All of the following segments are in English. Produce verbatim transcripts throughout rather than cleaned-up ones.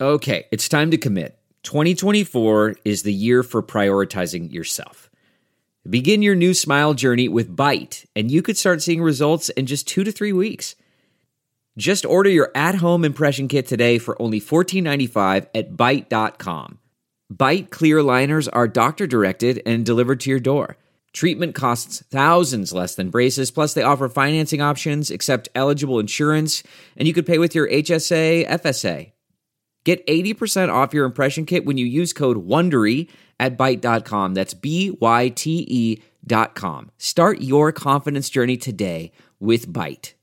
Okay, it's time to commit. twenty twenty-four is the year for prioritizing yourself. Begin your new smile journey with Byte, and you could start seeing results in just two to three weeks. Just order your at-home impression kit today for only fourteen ninety-five at byte dot com. Byte clear aligners are doctor-directed and delivered to your door. Treatment costs thousands less than braces, plus they offer financing options, accept eligible insurance, and you could pay with your H S A, F S A. Get eighty percent off your impression kit when you use code WONDERY at byte dot com. That's B Y T E dot com. Start your confidence journey today with Byte.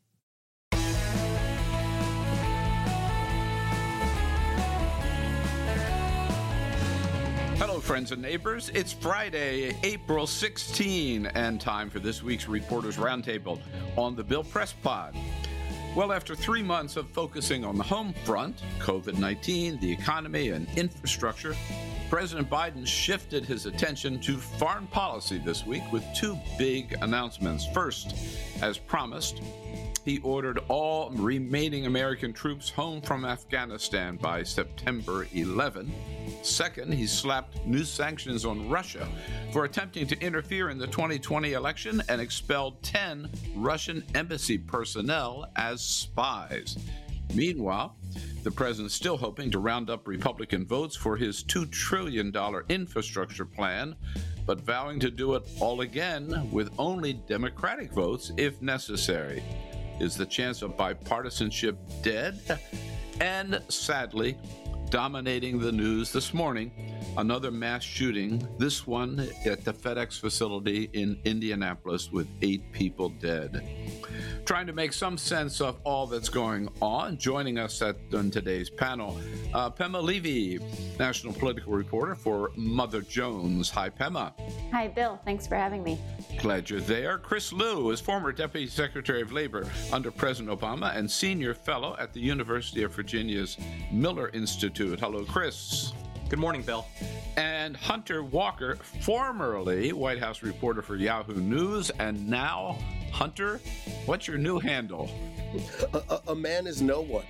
Hello, friends and neighbors. It's Friday, April sixteenth, and time for this week's Reporters Roundtable on the Bill Press Pod. Well, after three months of focusing on the home front, COVID nineteen, the economy, and infrastructure, President Biden shifted his attention to foreign policy this week with two big announcements. First, as promised, he ordered all remaining American troops home from Afghanistan by September eleventh. Second, he slapped new sanctions on Russia for attempting to interfere in the twenty twenty election and expelled ten Russian embassy personnel as spies. Meanwhile, the president's still hoping to round up Republican votes for his two trillion dollars infrastructure plan, but vowing to do it all again with only Democratic votes if necessary. Is the chance of bipartisanship dead? And sadly, dominating the news this morning, another mass shooting, this one at the FedEx facility in Indianapolis with eight people dead. Trying to make some sense of all that's going on, joining us at, on today's panel, uh, Pema Levy, national political reporter for Mother Jones. Hi, Pema. Hi, Bill. Thanks for having me. Glad you're there. Chris Lu is former Deputy Secretary of Labor under President Obama and senior fellow at the University of Virginia's Miller Institute. Hello, Chris. Good morning, Bill. And Hunter Walker, formerly White House reporter for Yahoo News, and now, Hunter, what's your new handle? A, a, a man is no one.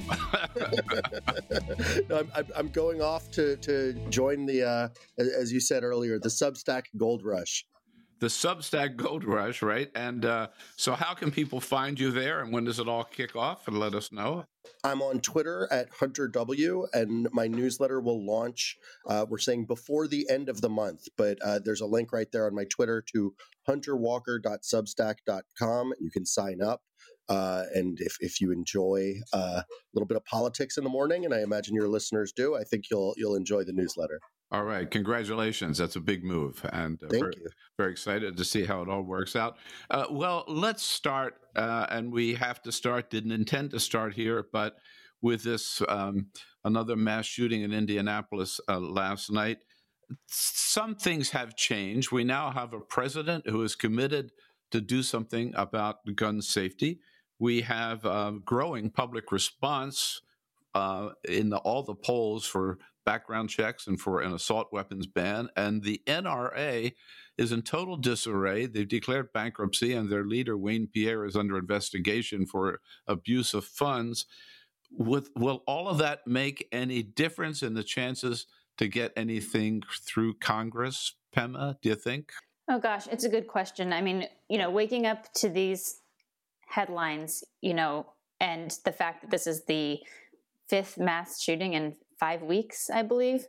no, I'm, I'm going off to, to join the, uh, as you said earlier, the Substack Gold Rush. The Substack Gold Rush, right? And uh, so how can people find you there, and when does it all kick off? And let us know. I'm on Twitter at Hunter W, and my newsletter will launch, uh, we're saying before the end of the month, but uh, there's a link right there on my Twitter to hunter walker dot substack dot com. You can sign up. Uh, and if, if you enjoy uh, a little bit of politics in the morning, and I imagine your listeners do, I think you'll you'll enjoy the newsletter. All right. Congratulations. That's a big move. And uh, Thank very, you. Very excited to see how it all works out. Uh, well, let's start, uh, and we have to start, didn't intend to start here, but with this, um, another mass shooting in Indianapolis uh, last night. Some things have changed. We now have a president who is committed to do something about gun safety. We have a growing public response uh, in the, all the polls for background checks and for an assault weapons ban. And the N R A is in total disarray. They've declared bankruptcy, and their leader, Wayne Pierre, is under investigation for abuse of funds. With, will all of that make any difference in the chances to get anything through Congress, Pema, do you think? Oh, gosh, it's a good question. I mean, you know, waking up to these headlines, you know, and the fact that this is the fifth mass shooting in five weeks, I believe.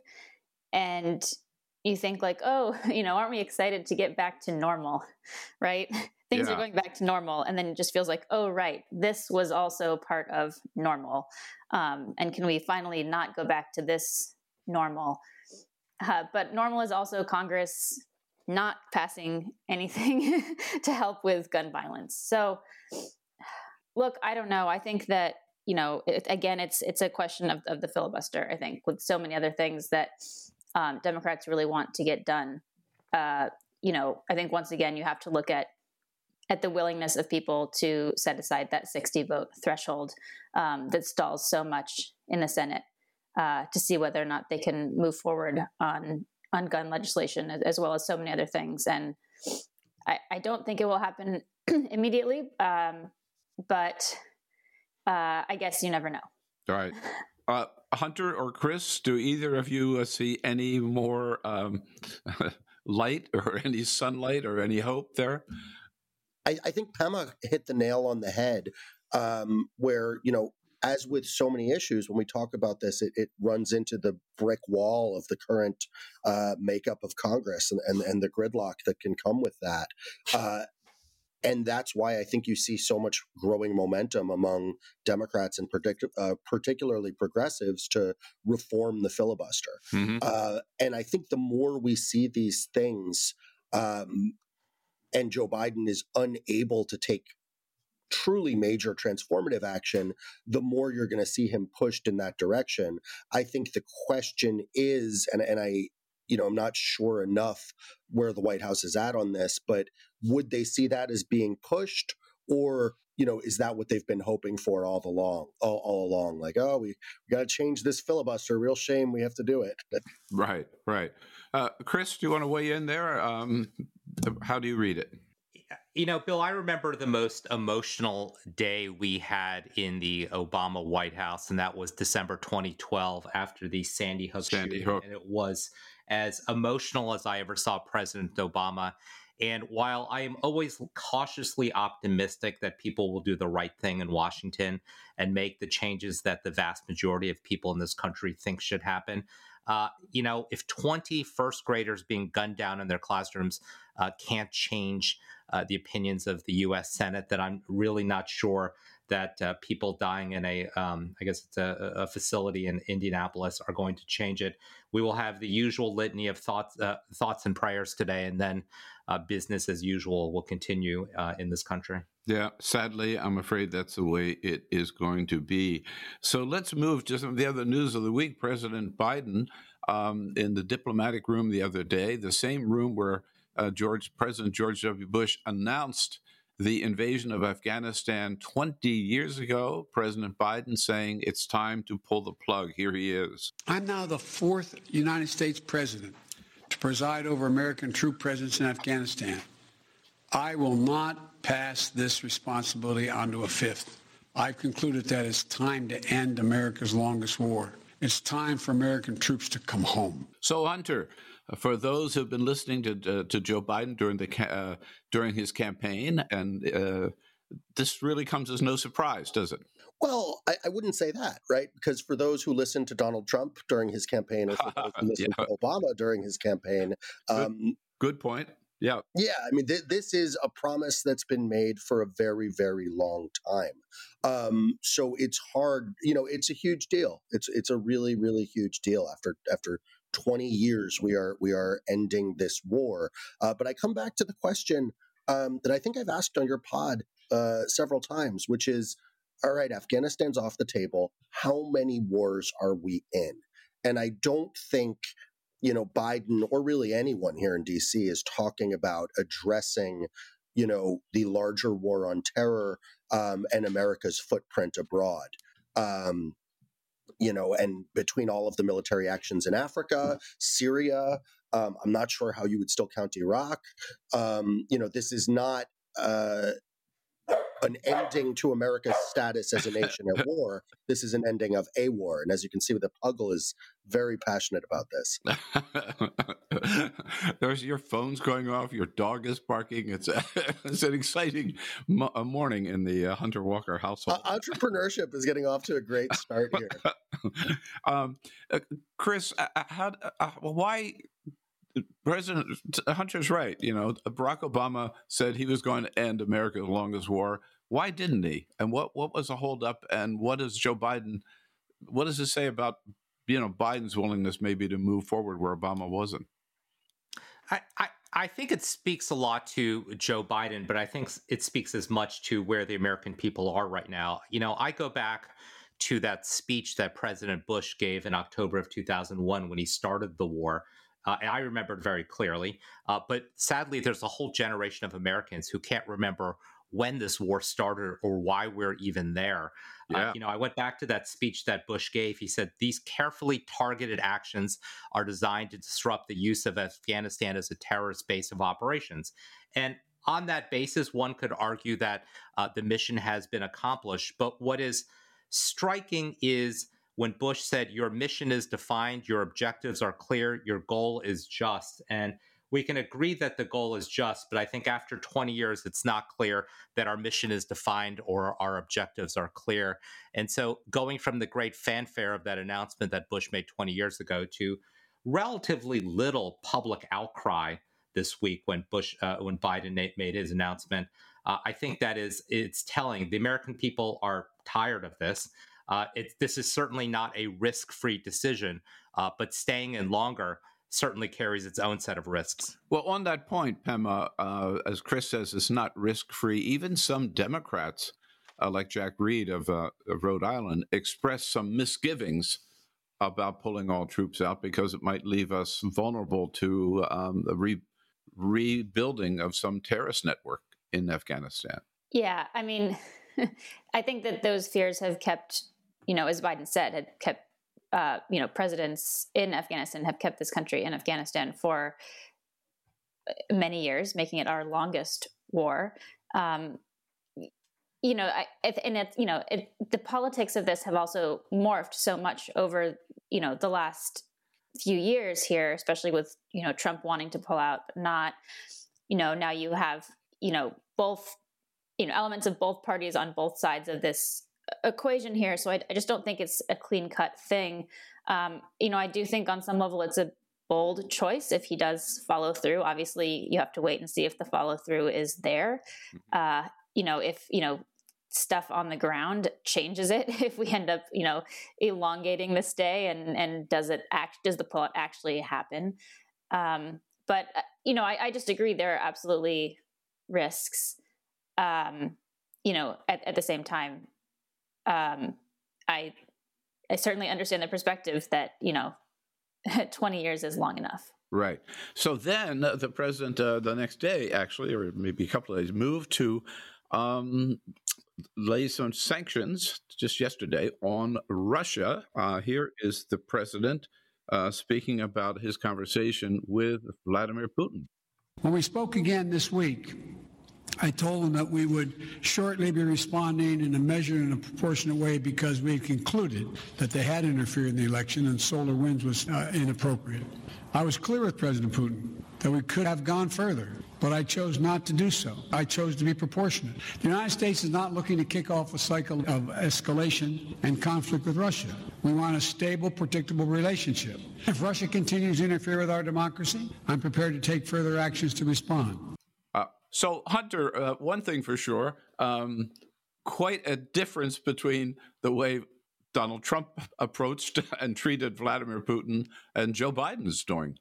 And you think like, oh, you know, aren't we excited to get back to normal, right? Things Yeah. are going back to normal. And then it just feels like, oh, right, this was also part of normal. Um, and can we finally not go back to this normal? Uh, but normal is also Congress not passing anything to help with gun violence. So, look, I don't know. I think that, you know, it, again, it's it's a question of, of the filibuster, I think, with so many other things that um, Democrats really want to get done. Uh, you know, I think once again, you have to look at at the willingness of people to set aside that sixty vote threshold um, that stalls so much in the Senate uh, to see whether or not they can move forward on on gun legislation, as well as so many other things. And I, I don't think it will happen immediately, um, but uh, I guess you never know. All right. Uh, Hunter or Chris, do either of you uh, see any more um, light or any sunlight or any hope there? I, I think Pema hit the nail on the head, um, where, you know, as with so many issues, when we talk about this, it, it runs into the brick wall of the current uh, makeup of Congress and, and, and the gridlock that can come with that. Uh, and that's why I think you see so much growing momentum among Democrats and partic- uh, particularly progressives to reform the filibuster. Mm-hmm. Uh, and I think the more we see these things, um, and Joe Biden is unable to take truly major transformative action, the more you're going to see him pushed in that direction. I think the question is, and, and I, you know, I'm not sure enough where the White House is at on this, but would they see that as being pushed, or, you know, is that what they've been hoping for all along, all, all along? Like, oh, we, we got to change this filibuster. Real shame we have to do it. Right, right. Uh, Chris, do you want to weigh in there? Um, how do you read it? You know, Bill, I remember the most emotional day we had in the Obama White House, and that was December twenty twelve after the Sandy Hook Sandy shooting. Hook. And it was as emotional as I ever saw President Obama. And while I am always cautiously optimistic that people will do the right thing in Washington and make the changes that the vast majority of people in this country think should happen, uh, you know, if twenty first graders being gunned down in their classrooms uh, can't change uh, the opinions of the U S Senate, that I'm really not sure that uh, people dying in a, um, I guess it's a, a facility in Indianapolis are going to change it. We will have the usual litany of thoughts, uh, thoughts and prayers today, and then uh, business as usual will continue uh, in this country. Yeah, sadly, I'm afraid that's the way it is going to be. So let's move to some of the other news of the week. President Biden, um, in the diplomatic room the other day, the same room where uh, George President George W. Bush announced the invasion of Afghanistan twenty years ago, President Biden saying it's time to pull the plug. Here he is. I'm now the fourth United States president to preside over American troop presence in Afghanistan. I will not pass this responsibility on to a fifth. I've concluded that it's time to end America's longest war. It's time for American troops to come home. So, Hunter, for those who've been listening to uh, to Joe Biden during the uh, during his campaign, and uh, this really comes as no surprise, does it? Well, I, I wouldn't say that, right? Because for those who listened to Donald Trump during his campaign, or for those who listened yeah. to Obama during his campaign, um, good, good point. Yeah. Yeah. I mean, th- this is a promise that's been made for a very, very long time. Um, so it's hard, you know, it's a huge deal. It's it's a really, really huge deal. After after twenty years, we are we are ending this war. Uh, but I come back to the question um, that I think I've asked on your pod uh, several times, which is, all right, Afghanistan's off the table. How many wars are we in? And I don't think, you know, Biden or really anyone here in D C is talking about addressing, you know, the larger war on terror um, and America's footprint abroad. Um, you know, and between all of the military actions in Africa, Syria, um, I'm not sure how you would still count Iraq. Um, you know, this is not uh, an ending to America's status as a nation at war. This is an ending of a war. And as you can see, the Puggle is very passionate about this. There's your phone's going off. Your dog is barking. It's, a, it's an exciting mo- morning in the uh, Hunter Walker household. Uh, entrepreneurship is getting off to a great start here. um, uh, Chris, uh, how, uh, why... President Hunter's right. You know, Barack Obama said he was going to end America's longest war. Why didn't he? And what, what was the holdup? And what does Joe Biden, what does it say about, you know, Biden's willingness maybe to move forward where Obama wasn't? I, I, I think it speaks a lot to Joe Biden, but I think it speaks as much to where the American people are right now. You know, I go back to that speech that President Bush gave in October of two thousand one when he started the war. Uh, and I remember it very clearly. Uh, but sadly, there's a whole generation of Americans who can't remember when this war started or why we're even there. Yeah. Uh, you know, I went back to that speech that Bush gave. He said, these carefully targeted actions are designed to disrupt the use of Afghanistan as a terrorist base of operations. And on that basis, one could argue that uh, the mission has been accomplished. But what is striking is when Bush said, your mission is defined, your objectives are clear, your goal is just. And we can agree that the goal is just, but I think after twenty years, it's not clear that our mission is defined or our objectives are clear. And so going from the great fanfare of that announcement that Bush made twenty years ago to relatively little public outcry this week when Bush, uh, when Biden made his announcement, uh, I think that is, it's telling. The American people are tired of this. Uh, it, this is certainly not a risk-free decision, uh, but staying in longer certainly carries its own set of risks. Well, on that point, Pema, uh, as Chris says, it's not risk-free. Even some Democrats, uh, like Jack Reed of, uh, of Rhode Island, expressed some misgivings about pulling all troops out because it might leave us vulnerable to um, the re- rebuilding of some terrorist network in Afghanistan. Yeah, I mean, I think that those fears have kept, you know, as Biden said, had kept Uh, you know, presidents in Afghanistan have kept this country in Afghanistan for many years, making it our longest war. Um, you know, I, and it's, you know, it, the politics of this have also morphed so much over, you know, the last few years here, especially with, you know, Trump wanting to pull out, but not, you know, now you have, you know, both, you know, elements of both parties on both sides of this equation here. So I, I just don't think it's a clean cut thing. Um, you know, I do think on some level it's a bold choice if he does follow through. Obviously, you have to wait and see if the follow through is there. Uh, you know, if, you know, stuff on the ground changes it, if we end up, you know, elongating the stay and, and does it act, does the pull actually happen? Um, but, you know, I, I just agree there are absolutely risks. Um, you know, at, at the same time, Um, I I certainly understand the perspective that, you know, twenty years is long enough. Right. So then uh, the president uh, the next day, actually, or maybe a couple of days, moved to um, lay some sanctions just yesterday on Russia. Uh, here is the president uh, speaking about his conversation with Vladimir Putin. When we spoke again this week, I told them that we would shortly be responding in a measured and a proportionate way because we had concluded that they had interfered in the election and SolarWinds was uh, inappropriate. I was clear with President Putin that we could have gone further, but I chose not to do so. I chose to be proportionate. The United States is not looking to kick off a cycle of escalation and conflict with Russia. We want a stable, predictable relationship. If Russia continues to interfere with our democracy, I'm prepared to take further actions to respond. So, Hunter, uh, one thing for sure, um, quite a difference between the way Donald Trump approached and treated Vladimir Putin and Joe Biden's doing.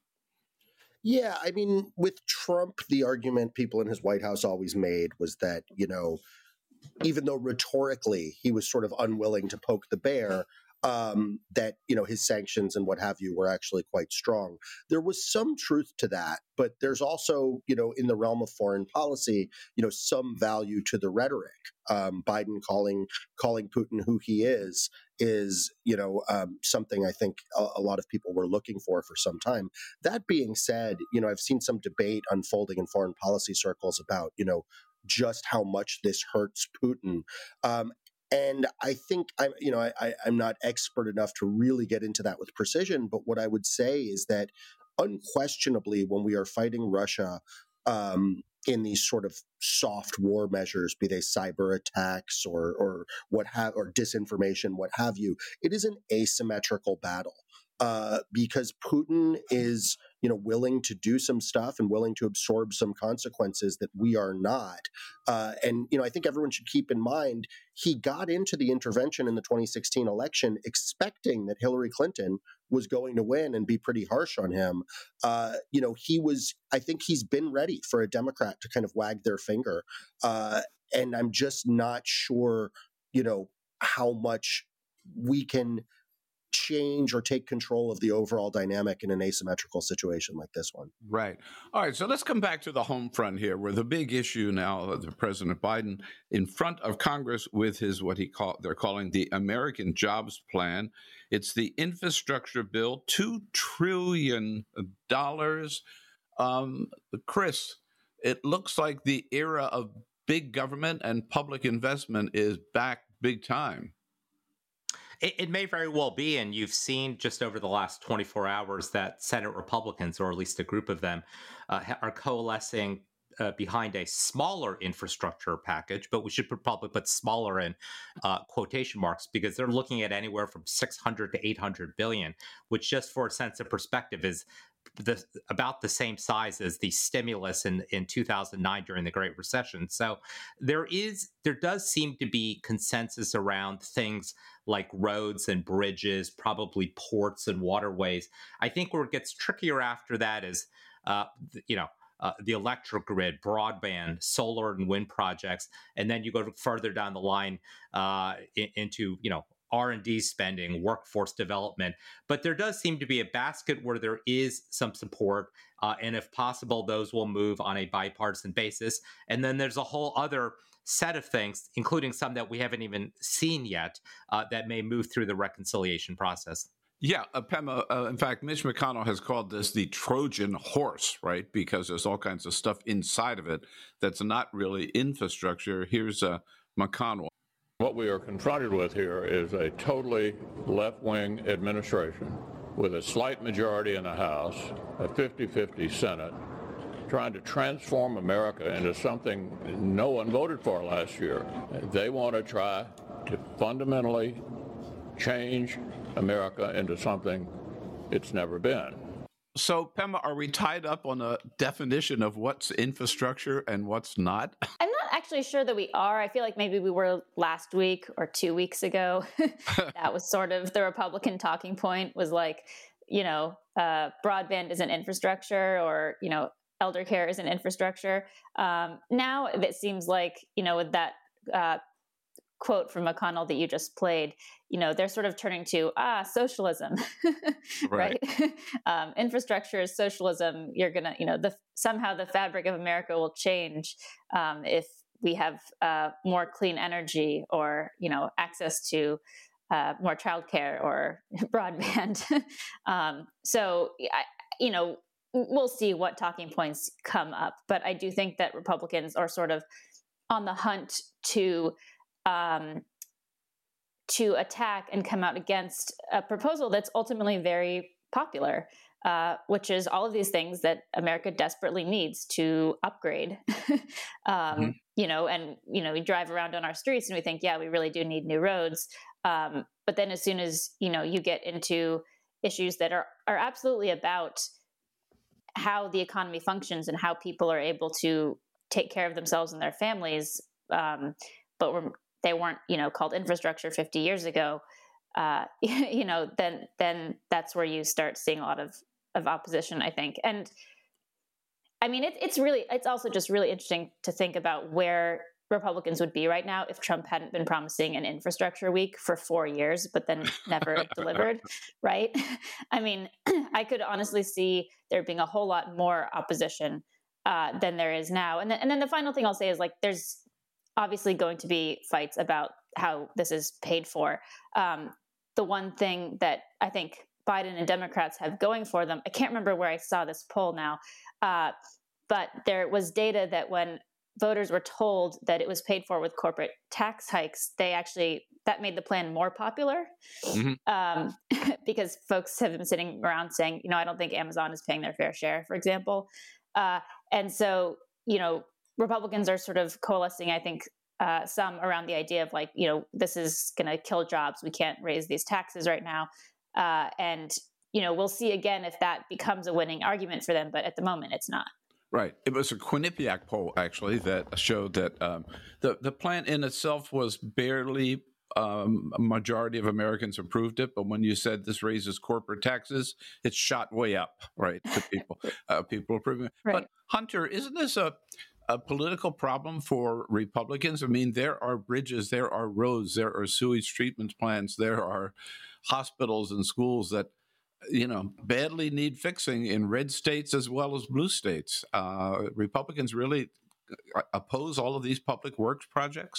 Yeah, I mean, with Trump, the argument people in his White House always made was that, you know, even though rhetorically he was sort of unwilling to poke the bear, um, that, you know, his sanctions and what have you were actually quite strong. There was some truth to that, but there's also, you know, in the realm of foreign policy, you know, some value to the rhetoric. Um, Biden calling calling Putin who he is is, you know, um, something I think a, a lot of people were looking for for some time. That being said, you know, I've seen some debate unfolding in foreign policy circles about, you know, just how much this hurts Putin. Um, And I think I'm, you know, I, I, I'm not expert enough to really get into that with precision. But what I would say is that unquestionably, when we are fighting Russia um, in these sort of soft war measures, be they cyber attacks or or what have or disinformation, what have you, it is an asymmetrical battle. Uh, because Putin is, you know, willing to do some stuff and willing to absorb some consequences that we are not. Uh, and, you know, I think everyone should keep in mind he got into the intervention in the twenty sixteen election expecting that Hillary Clinton was going to win and be pretty harsh on him. Uh, you know, he was, I think he's been ready for a Democrat to kind of wag their finger. Uh, and I'm just not sure, you know, how much we can change or take control of the overall dynamic in an asymmetrical situation like this one. Right. All right. So let's come back to the home front here, where the big issue now, the President Biden in front of Congress with his what he call they're calling the American Jobs Plan. It's the infrastructure bill, two trillion dollars. Um, Chris, it looks like the era of big government and public investment is back big time. It, it may very well be, and you've seen just over the last twenty-four hours that Senate Republicans, or at least a group of them, uh, are coalescing uh, behind a smaller infrastructure package, but we should probably put smaller in uh, quotation marks, because they're looking at anywhere from six hundred to eight hundred billion, which, just for a sense of perspective, is the, about the same size as the stimulus in, in two thousand nine during the Great Recession. So there is, there does seem to be consensus around things like roads and bridges, probably ports and waterways. I think where it gets trickier after that is, uh, you know, uh, the electric grid, broadband, solar and wind projects, and then you go further down the line uh, in, into, you know, R and D spending, workforce development. But there does seem to be a basket where there is some support. Uh, and if possible, those will move on a bipartisan basis. And then there's a whole other set of things, including some that we haven't even seen yet, uh, that may move through the reconciliation process. Yeah, uh, Pema, uh, in fact, Mitch McConnell has called this the Trojan horse, right? Because there's all kinds of stuff inside of it that's not really infrastructure. Here's uh, McConnell. What we are confronted with here is a totally left-wing administration with a slight majority in the House, a fifty-fifty Senate, trying to transform America into something no one voted for last year. They want to try to fundamentally change America into something it's never been. So, Pema, are we tied up on a definition of what's infrastructure and what's not? I'm not actually sure that we are. I feel like maybe we were last week or two weeks ago. That was sort of the Republican talking point, was like, you know, uh, broadband isn't infrastructure, or, you know, elder care isn't infrastructure. Um, now it seems like, you know, with that uh, quote from McConnell that you just played, you know, they're sort of turning to, ah, socialism, right? right? um, infrastructure is socialism. You're going to, you know, the somehow the fabric of America will change um, if we have uh, more clean energy, or, you know, access to uh, more childcare or broadband. um, so, I, you know, we'll see what talking points come up. But I do think that Republicans are sort of on the hunt to Um, to attack and come out against a proposal that's ultimately very popular, uh, which is all of these things that America desperately needs to upgrade. um, mm-hmm. You know, and, you know, we drive around on our streets and we think, yeah, we really do need new roads. Um, but then as soon as, you know, you get into issues that are, are absolutely about how the economy functions and how people are able to take care of themselves and their families, um, but we're they weren't, you know, called infrastructure fifty years ago, uh, you know, then then that's where you start seeing a lot of, of opposition, I think. And I mean, it, it's really, it's also just really interesting to think about where Republicans would be right now if Trump hadn't been promising an infrastructure week for four years, but then never delivered, right? I mean, I could honestly see there being a whole lot more opposition uh, than there is now. And then, and then the final thing I'll say is, like, there's obviously going to be fights about how this is paid for. Um, the one thing that I think Biden and Democrats have going for them, I can't remember where I saw this poll now, uh, but there was data that when voters were told that it was paid for with corporate tax hikes, they actually, that made the plan more popular. Mm-hmm. um, because folks have been sitting around saying, you know, I don't think Amazon is paying their fair share, for example. Uh, and so, you know, Republicans are sort of coalescing, I think, uh, some around the idea of, like, you know, this is going to kill jobs. We can't raise these taxes right now. Uh, and, you know, we'll see again if that becomes a winning argument for them. But at the moment, it's not. Right. It was a Quinnipiac poll, actually, that showed that um, the, the plan in itself was barely um, a majority of Americans approved it. But when you said this raises corporate taxes, it shot way up, right, to people, uh, people approving it. Right. But Hunter, isn't this a a political problem for Republicans? I mean, there are bridges, there are roads, there are sewage treatment plants, there are hospitals and schools that, you know, badly need fixing in red states as well as blue states. Uh, Republicans really oppose all of these public works projects?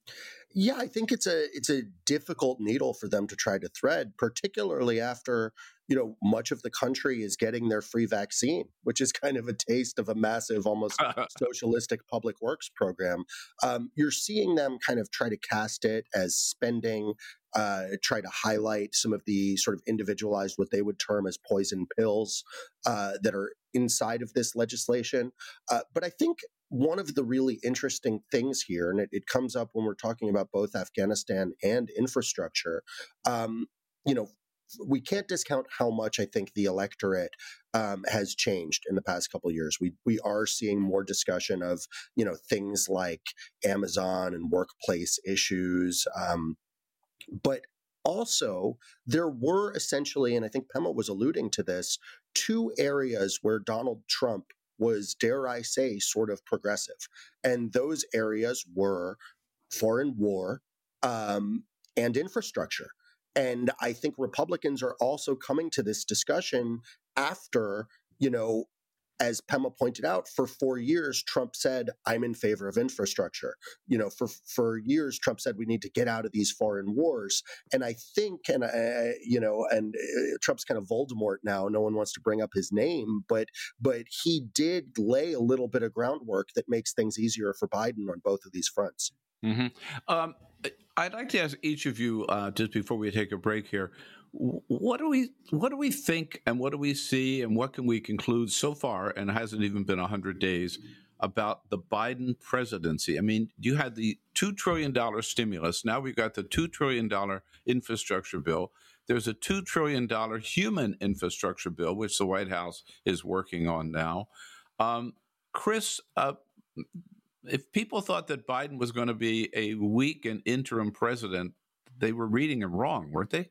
Yeah, I think it's a it's a difficult needle for them to try to thread, particularly after, you know, much of the country is getting their free vaccine, which is kind of a taste of a massive, almost socialistic public works program. Um, you're seeing them kind of try to cast it as spending, uh, try to highlight some of the sort of individualized, what they would term as poison pills uh, that are inside of this legislation. Uh, but I think one of the really interesting things here, and it, it comes up when we're talking about both Afghanistan and infrastructure, um, you know, we can't discount how much I think the electorate um, has changed in the past couple of years. We we are seeing more discussion of, you know, things like Amazon and workplace issues, um, but also there were essentially, and I think Pema was alluding to this, two areas where Donald Trump was, dare I say, sort of progressive. And those areas were foreign war um, and infrastructure. And I think Republicans are also coming to this discussion after, you know, as Pema pointed out, for four years, Trump said, I'm in favor of infrastructure. You know, for, for years, Trump said we need to get out of these foreign wars. And I think, and, uh, you know, and uh, Trump's kind of Voldemort now. No one wants to bring up his name, but but he did lay a little bit of groundwork that makes things easier for Biden on both of these fronts. Mm-hmm. Um, I'd like to ask each of you, uh, just before we take a break here, what do we what do we think and what do we see and what can we conclude so far, and it hasn't even been one hundred days, about the Biden presidency? I mean, you had the two trillion dollars stimulus. Now we've got the two trillion dollars infrastructure bill. There's a two trillion dollars human infrastructure bill, which the White House is working on now. Um, Chris, uh, if people thought that Biden was going to be a weak and interim president, they were reading him wrong, weren't they?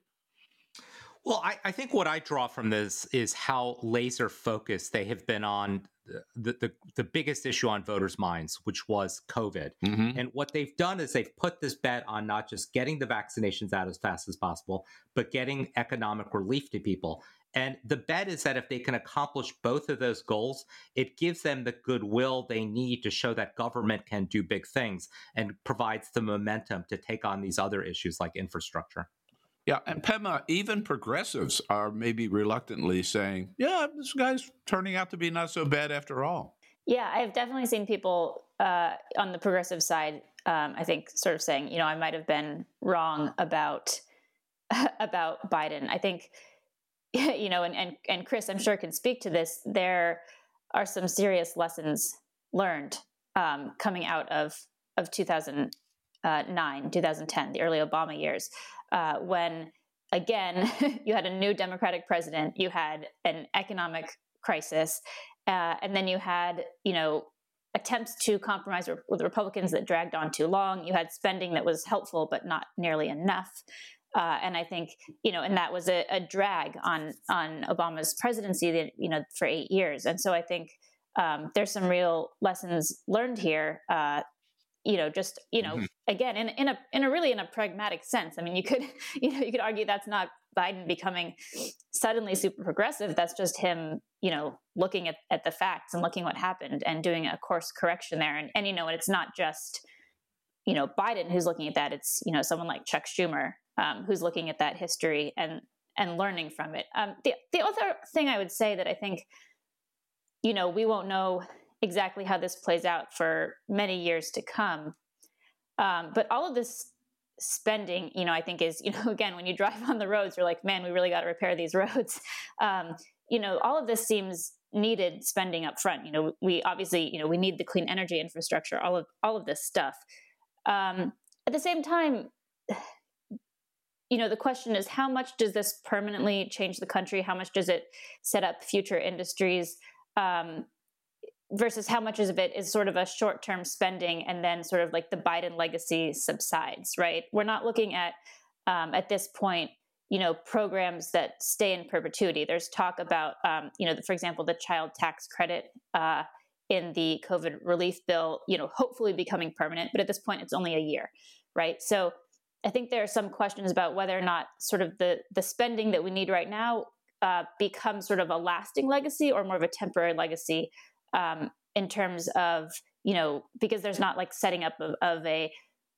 Well, I, I think what I draw from this is how laser focused they have been on the, the, the biggest issue on voters' minds, which was COVID. Mm-hmm. And what they've done is they've put this bet on not just getting the vaccinations out as fast as possible, but getting economic relief to people. And the bet is that if they can accomplish both of those goals, it gives them the goodwill they need to show that government can do big things and provides the momentum to take on these other issues like infrastructure. Yeah, and Pema, even progressives are maybe reluctantly saying, yeah, this guy's turning out to be not so bad after all. Yeah, I've definitely seen people uh, on the progressive side, um, I think, sort of saying, you know, I might have been wrong about about Biden. I think, you know, and, and, and Chris, I'm sure, can speak to this. There are some serious lessons learned um, coming out of, of two thousand nine, two thousand ten, the early Obama years, uh, when, again, you had a new Democratic president, you had an economic crisis, uh, and then you had, you know, attempts to compromise with Republicans that dragged on too long. You had spending that was helpful, but not nearly enough. Uh, and I think, you know, and that was a, a drag on on Obama's presidency, that, you know, for eight years. And so I think um, there's some real lessons learned here. Uh, you know, just, you know, mm-hmm. again, in, in a in a really in a pragmatic sense. I mean, you could, you know, you could argue that's not Biden becoming suddenly super progressive. That's just him, you know, looking at, at the facts and looking what happened and doing a course correction there. And, and, you know, and it's not just, you know, Biden who's looking at that. It's, you know, someone like Chuck Schumer, um, who's looking at that history and and learning from it. Um, the the other thing I would say that I think, you know, we won't know exactly how this plays out for many years to come. Um, but all of this spending, you know, I think is, you know, again, when you drive on the roads, you're like, man, we really got to repair these roads. Um, you know, all of this seems needed spending up front. You know, we obviously, you know, we need the clean energy infrastructure, all of all of this stuff. Um, at the same time, you know, the question is, how much does this permanently change the country? How much does it set up future industries? Um, versus how much of it is sort of a short-term spending and then sort of like the Biden legacy subsides, right? We're not looking at, um, at this point, you know, programs that stay in perpetuity. There's talk about, um, you know, for example, the child tax credit uh, in the COVID relief bill, you know, hopefully becoming permanent, but at this point, it's only a year, right? So I think there are some questions about whether or not sort of the, the spending that we need right now uh, becomes sort of a lasting legacy or more of a temporary legacy. Um, in terms of, you know, because there's not like setting up of, of a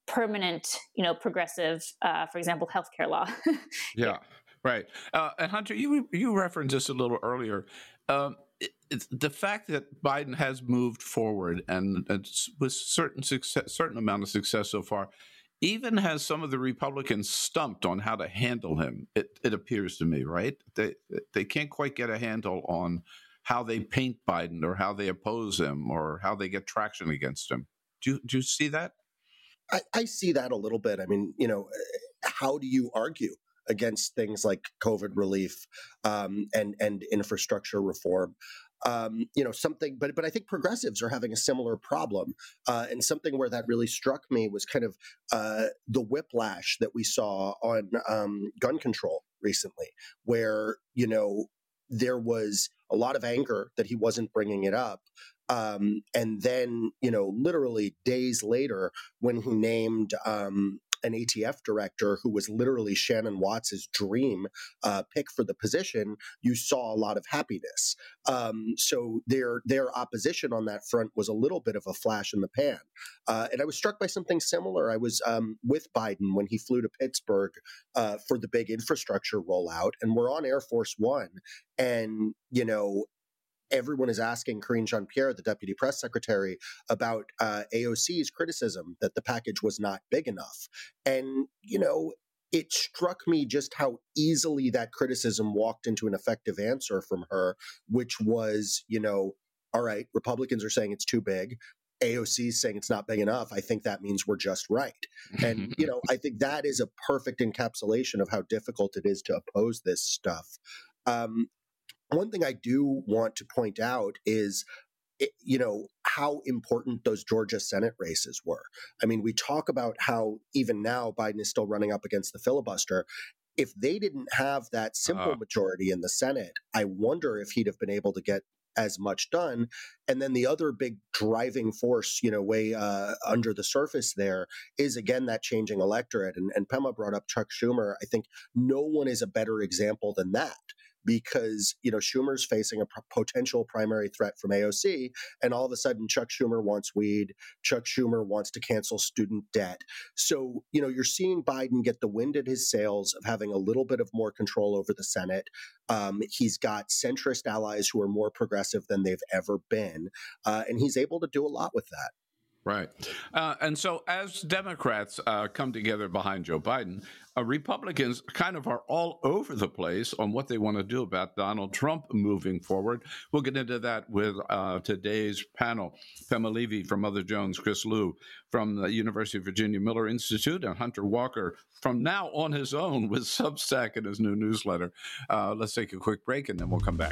permanent, you know, progressive, uh, for example, healthcare law. Yeah, right. Uh, and Hunter, you you referenced this a little earlier. Um, it, it's the fact that Biden has moved forward and, and with certain success, certain amount of success so far, even has some of the Republicans stumped on how to handle him. It, it appears to me, right? They they can't quite get a handle on how they paint Biden or how they oppose him or how they get traction against him. Do you, do you see that? I, I see that a little bit. I mean, you know, how do you argue against things like COVID relief um, and and infrastructure reform? Um, you know, something, but but I think progressives are having a similar problem, uh, and something where that really struck me was kind of uh, the whiplash that we saw on um, gun control recently, where you know there was a lot of anger that he wasn't bringing it up. Um, and then, you know, literally days later, when he named um, an A T F director who was literally Shannon Watts's dream uh, pick for the position, you saw a lot of happiness. Um, so their their opposition on that front was a little bit of a flash in the pan. Uh, and I was struck by something similar. I was um, with Biden when he flew to Pittsburgh uh, for the big infrastructure rollout, and we're on Air Force One, and you know. Everyone is asking Karine Jean-Pierre, the deputy press secretary, about uh, A O C's criticism that the package was not big enough. And, you know, it struck me just how easily that criticism walked into an effective answer from her, which was, you know, all right, Republicans are saying it's too big. A O C is saying it's not big enough. I think that means we're just right. And, you know, I think that is a perfect encapsulation of how difficult it is to oppose this stuff. Um, One thing I do want to point out is, you know, how important those Georgia Senate races were. I mean, we talk about how even now Biden is still running up against the filibuster. If they didn't have that simple uh, majority in the Senate, I wonder if he'd have been able to get as much done. And then the other big driving force, you know, way uh, under the surface there is, again, that changing electorate. And, and Pema brought up Chuck Schumer. I think no one is a better example than that. Because, you know, Schumer's facing a p- potential primary threat from A O C, and all of a sudden Chuck Schumer wants weed, Chuck Schumer wants to cancel student debt. So, you know, you're seeing Biden get the wind at his sails of having a little bit of more control over the Senate. Um, he's got centrist allies who are more progressive than they've ever been, uh, and he's able to do a lot with that. Right. Uh, and so as Democrats uh, come together behind Joe Biden, uh, Republicans kind of are all over the place on what they want to do about Donald Trump moving forward. We'll get into that with uh, today's panel. Pema Levy from Mother Jones, Chris Liu from the University of Virginia Miller Institute, and Hunter Walker from now on his own with Substack and his new newsletter. Uh, let's take a quick break and then we'll come back.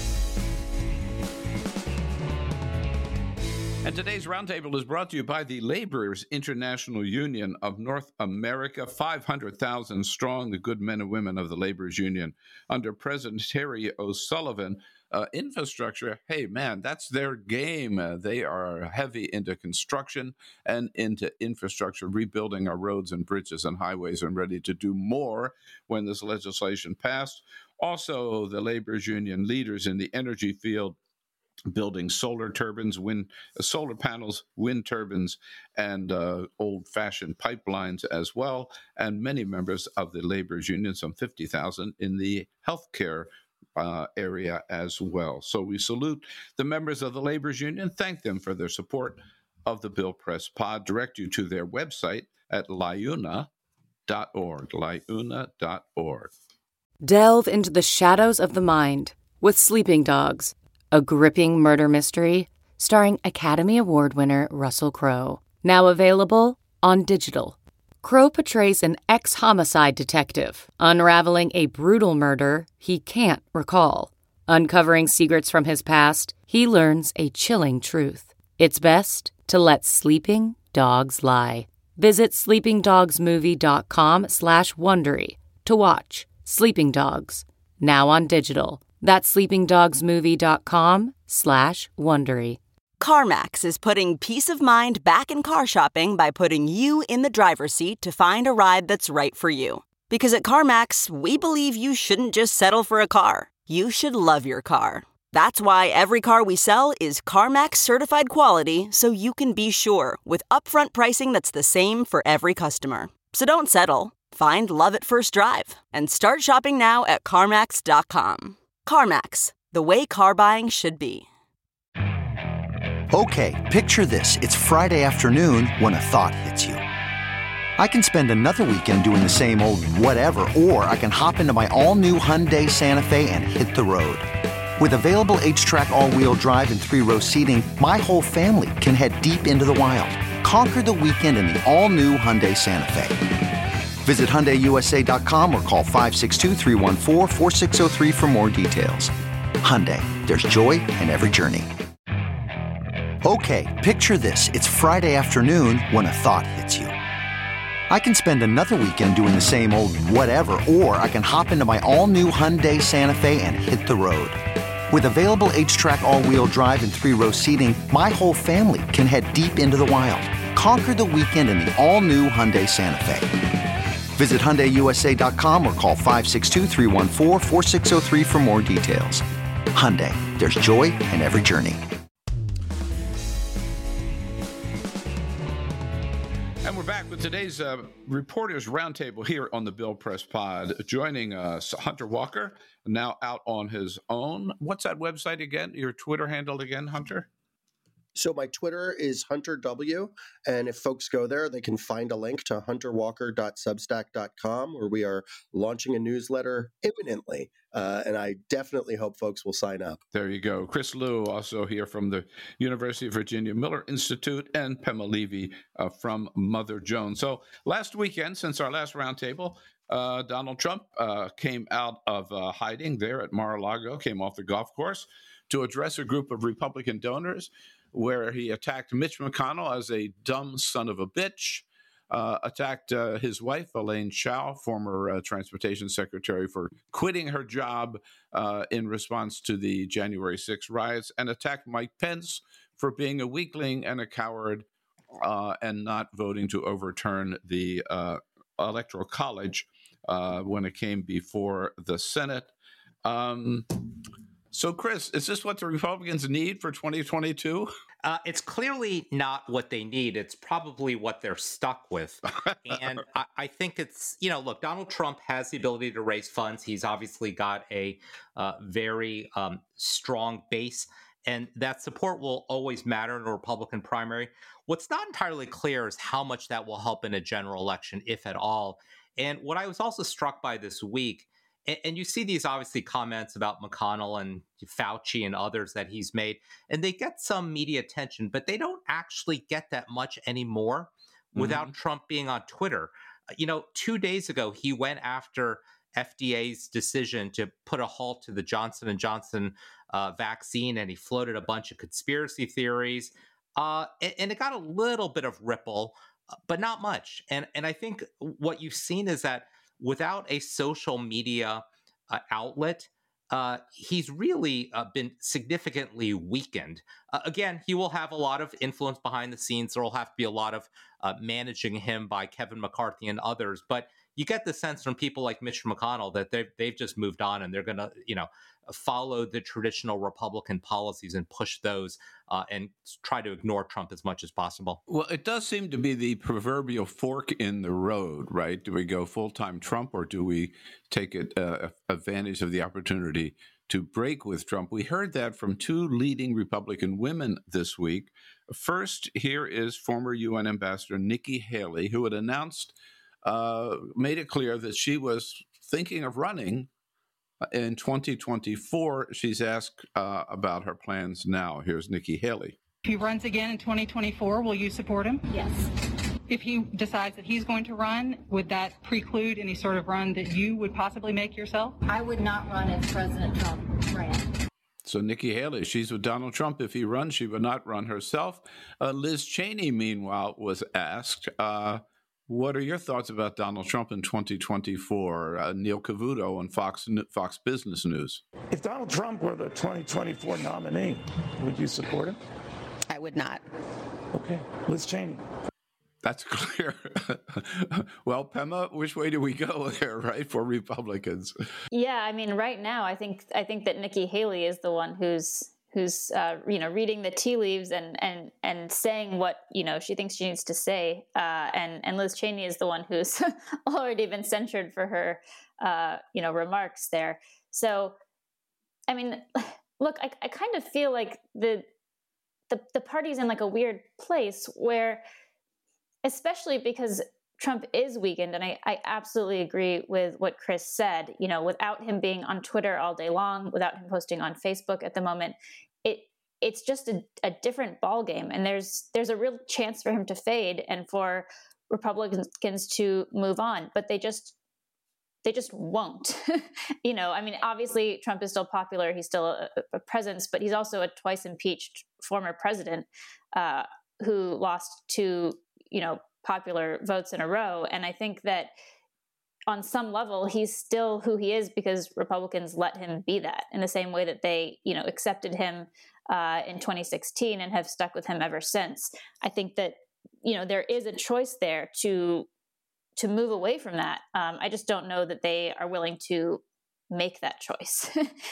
And today's roundtable is brought to you by the Laborers International Union of North America, five hundred thousand strong, the good men and women of the Laborers Union. Under President Terry O'Sullivan, uh, infrastructure, hey, man, that's their game. Uh, they are heavy into construction and into infrastructure, rebuilding our roads and bridges and highways, and ready to do more when this legislation passed. Also, the Laborers Union leaders in the energy field, building solar turbines, wind, uh, solar panels, wind turbines, and uh, old-fashioned pipelines as well, and many members of the Laborers Union, some fifty thousand in the healthcare uh, area as well. So we salute the members of the Laborers Union, thank them for their support of the Bill Press Pod, direct you to their website at liuna dot org, liuna dot org. Delve into the shadows of the mind with Sleeping Dogs, a gripping murder mystery starring Academy Award winner Russell Crowe. Now available on digital. Crowe portrays an ex-homicide detective unraveling a brutal murder he can't recall. Uncovering secrets from his past, he learns a chilling truth. It's best to let sleeping dogs lie. Visit sleepingdogsmovie.com slash Wondery to watch Sleeping Dogs, now on digital. That's sleepingdogsmovie.com slash Wondery. CarMax is putting peace of mind back in car shopping by putting you in the driver's seat to find a ride that's right for you. Because at CarMax, we believe you shouldn't just settle for a car. You should love your car. That's why every car we sell is CarMax certified quality, so you can be sure with upfront pricing that's the same for every customer. So don't settle. Find love at first drive and start shopping now at CarMax dot com. CarMax, the way car buying should be. Okay, picture this. It's Friday afternoon when a thought hits you. I can spend another weekend doing the same old whatever, or I can hop into my all-new Hyundai Santa Fe and hit the road. With available H-Track all-wheel drive and three-row seating, my whole family can head deep into the wild. Conquer the weekend in the all-new Hyundai Santa Fe. Visit Hyundai U S A dot com or call five six two, three one four, four six zero three for more details. Hyundai, there's joy in every journey. Okay, picture this. It's Friday afternoon when a thought hits you. I can spend another weekend doing the same old whatever, or I can hop into my all-new Hyundai Santa Fe and hit the road. With available H-Track all-wheel drive and three-row seating, my whole family can head deep into the wild. Conquer the weekend in the all-new Hyundai Santa Fe. Visit Hyundai U S A dot com or call five six two, three one four, four six zero three for more details. Hyundai, there's joy in every journey. And we're back with today's uh, Reporters Roundtable here on the Bill Press Pod. Joining us, Hunter Walker, now out on his own. What's that website again? Your Twitter handle again, Hunter? So my Twitter is Hunter W, and if folks go there, they can find a link to hunter walker dot substack dot com, where we are launching a newsletter imminently, uh, and I definitely hope folks will sign up. There you go. Chris Liu, also here from the University of Virginia Miller Institute, and Pema Levy uh, from Mother Jones. So last weekend, since our last roundtable, uh, Donald Trump uh, came out of uh, hiding there at Mar-a-Lago, came off the golf course to address a group of Republican donors, where he attacked Mitch McConnell as a dumb son of a bitch, uh, attacked uh, his wife, Elaine Chao, former uh, transportation secretary, for quitting her job uh, in response to the January sixth riots, and attacked Mike Pence for being a weakling and a coward uh, and not voting to overturn the uh, Electoral College uh, when it came before the Senate. Um, So, Chris, is this what the Republicans need for twenty twenty-two? Uh, it's clearly not what they need. It's probably what they're stuck with. And I, I think it's, you know, look, Donald Trump has the ability to raise funds. He's obviously got a uh, very um, strong base, and that support will always matter in a Republican primary. What's not entirely clear is how much that will help in a general election, if at all. And what I was also struck by this week, and you see these obviously comments about McConnell and Fauci and others that he's made, and they get some media attention, but they don't actually get that much anymore without mm-hmm. Trump being on Twitter. You know, two days ago, he went after F D A's decision to put a halt to the Johnson and Johnson uh, vaccine, and he floated a bunch of conspiracy theories, uh, and, and it got a little bit of ripple, but not much. And and I think what you've seen is that without a social media uh, outlet, uh, he's really uh, been significantly weakened. Uh, again, he will have a lot of influence behind the scenes. There will have to be a lot of uh, managing him by Kevin McCarthy and others. But you get the sense from people like Mitch McConnell that they've, they've just moved on, and they're going to, you know, follow the traditional Republican policies and push those uh, and try to ignore Trump as much as possible. Well, it does seem to be the proverbial fork in the road, right? Do we go full-time Trump, or do we take it, uh, advantage of the opportunity to break with Trump? We heard that from two leading Republican women this week. First, here is former U N Ambassador Nikki Haley, who had announced, uh, made it clear that she was thinking of running in twenty twenty-four. She's asked uh, about her plans now. Here's Nikki Haley. If he runs again in twenty twenty-four, will you support him? Yes. If he decides that he's going to run, would that preclude any sort of run that you would possibly make yourself? I would not run if President Trump ran. So Nikki Haley, she's with Donald Trump. If he runs, she would not run herself. Uh, Liz Cheney, meanwhile, was asked, uh, what are your thoughts about Donald Trump in twenty twenty-four? Uh, Neil Cavuto on Fox Fox Business News. If Donald Trump were the twenty twenty-four nominee, would you support him? I would not. Okay. Liz Cheney. That's clear. Well, Pema, which way do we go there, right, for Republicans? Yeah, I mean, right now, I think I think that Nikki Haley is the one who's who's uh, you know reading the tea leaves and and and saying what you know she thinks she needs to say, uh, and and Liz Cheney is the one who's already been censured for her uh, you know remarks there. So, I mean, look, I, I kind of feel like the the the party's in like a weird place where, especially because Trump is weakened, and I, I absolutely agree with what Chris said. You know, without him being on Twitter all day long, without him posting on Facebook at the moment, it it's just a, a different ballgame, and there's there's a real chance for him to fade and for Republicans to move on, but they just they just won't. You know, I mean, obviously Trump is still popular; he's still a, a presence, but he's also a twice impeached former president uh, who lost to you know, popular votes in a row. And I think that on some level, he's still who he is because Republicans let him be that in the same way that they, you know, accepted him uh, in twenty sixteen and have stuck with him ever since. I think that, you know, there is a choice there to to move away from that. Um, I just don't know that they are willing to make that choice.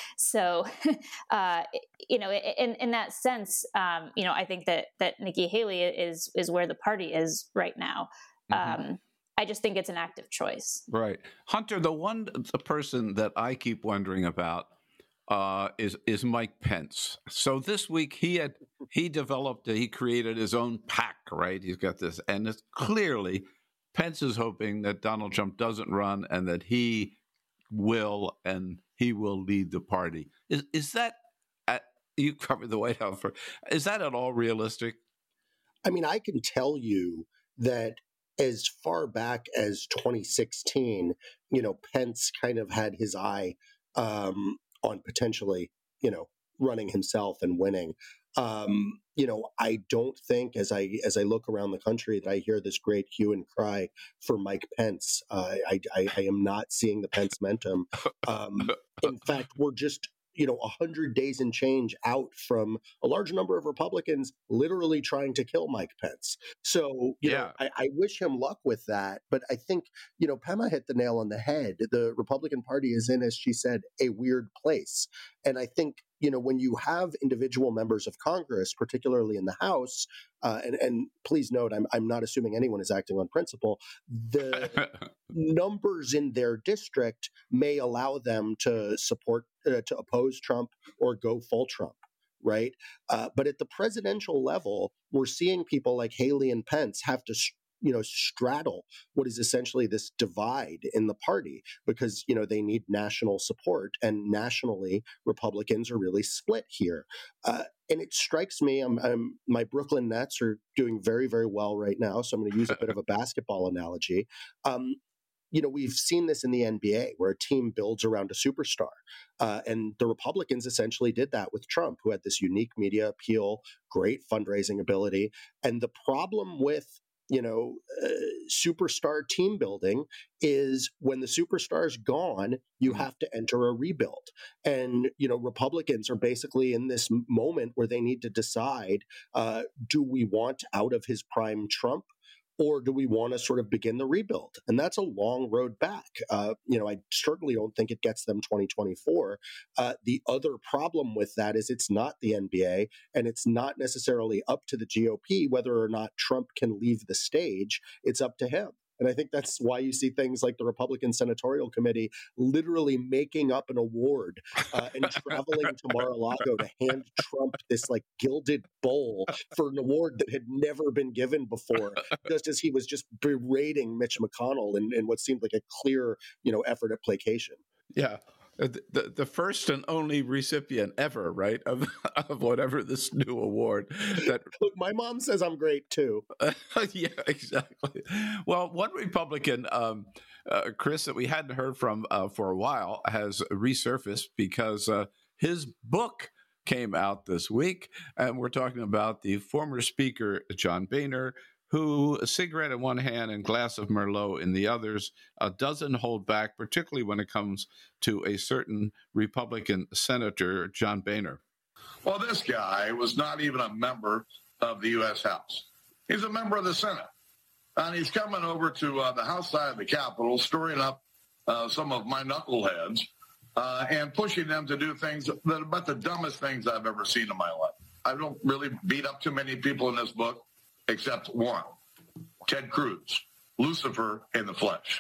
So, uh, you know, in in that sense, um, you know, I think that that Nikki Haley is is where the party is right now. Mm-hmm. Um, I just think it's an active choice. Right, Hunter. The one the person that I keep wondering about uh, is is Mike Pence. So this week he had he developed he created his own PAC. Right, he's got this, and it's clearly Pence is hoping that Donald Trump doesn't run and that he will and he will lead the party. Is is that at, you covered the White House for? Is that at all realistic? I mean, I can tell you that as far back as twenty sixteen, you know, Pence kind of had his eye um, on potentially, you know, running himself and winning. Um, you know, I don't think as I as I look around the country that I hear this great hue and cry for Mike Pence. Uh, I, I, I am not seeing the Pence momentum. Um, in fact, we're just you know, one hundred days and change out from a large number of Republicans literally trying to kill Mike Pence. So, you yeah. know, I, I wish him luck with that. But I think, you know, Pema hit the nail on the head. The Republican Party is in, as she said, a weird place. And I think, you know, when you have individual members of Congress, particularly in the House, uh, and, and please note, I'm, I'm not assuming anyone is acting on principle, the numbers in their district may allow them to support, uh, to oppose Trump or go full Trump, right? Uh, but at the presidential level, we're seeing people like Haley and Pence have to you know, straddle what is essentially this divide in the party because, you know, they need national support, and nationally Republicans are really split here. Uh, and it strikes me, I'm, I'm, my Brooklyn Nets are doing very, very well right now. So I'm going to use a bit of a basketball analogy. Um, You know, we've seen this in the N B A where a team builds around a superstar. Uh, and the Republicans essentially did that with Trump, who had this unique media appeal, great fundraising ability. And the problem with you know, uh, superstar team building is when the superstar's gone, you have to enter a rebuild. And, you know, Republicans are basically in this moment where they need to decide, uh, do we want out of his prime Trump? Or do we want to sort of begin the rebuild? And that's a long road back. Uh, you know, I certainly don't think it gets them twenty twenty-four. Uh, the other problem with that is it's not the N B A, and it's not necessarily up to the G O P whether or not Trump can leave the stage. It's up to him. And I think that's why you see things like the Republican Senatorial Committee literally making up an award uh, and traveling to Mar-a-Lago to hand Trump this like gilded bowl for an award that had never been given before, just as he was just berating Mitch McConnell in, in what seemed like a clear, you know, effort at placation. Yeah. The, the first and only recipient ever, right, of of whatever this new award. That Look, my mom says I'm great too. Uh, yeah, exactly. Well, one Republican, um, uh, Chris, that we hadn't heard from uh, for a while, has resurfaced because uh, his book came out this week, and we're talking about the former Speaker John Boehner, who, a cigarette in one hand and glass of Merlot in the others, uh, doesn't hold back, particularly when it comes to a certain Republican senator, John Boehner. Well, this guy was not even a member of the U S House. He's a member of the Senate. and he's coming over to uh, the House side of the Capitol, stirring up uh, some of my knuckleheads uh, and pushing them to do things that are about the dumbest things I've ever seen in my life. I don't really beat up too many people in this book, except one, Ted Cruz, Lucifer in the flesh.